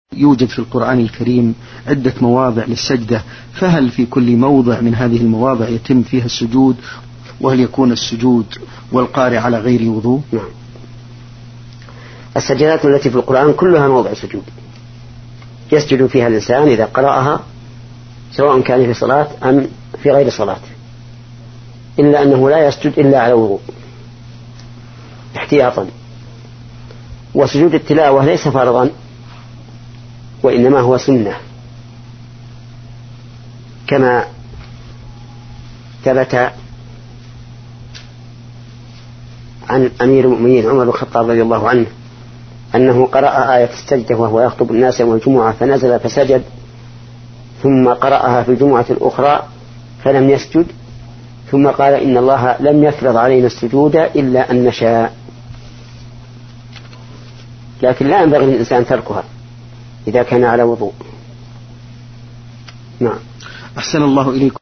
يوجد في القرآن الكريم عدة مواضع للسجدة، فهل في كل موضع من هذه المواضع يتم فيها السجود؟ وهل يكون السجود والقارئ على غير وضوء؟ نعم. السجدات التي في القرآن كلها موضع سجود يسجد فيها الإنسان إذا قرأها، سواء كان في صلاة أم في غير صلاة، إلا أنه لا يسجد إلا على وضوء احتياطا. وسجود التلاوة ليس فرضا، وإنما هو سنة، كما ثبت عن أمير المؤمنين عمر بن الخطاب رضي الله عنه أنه قرأ آية السجدة وهو يخطب الناس يوم الجمعة فنزل فسجد، ثم قرأها في الجمعة الأخرى فلم يسجد، ثم قال إن الله لم يفرض علينا السجود إلا أن نشاء، لكن لا ينبغي للإنسان تركها إذا كان على وضوء. نعم. أحسن الله إليكم.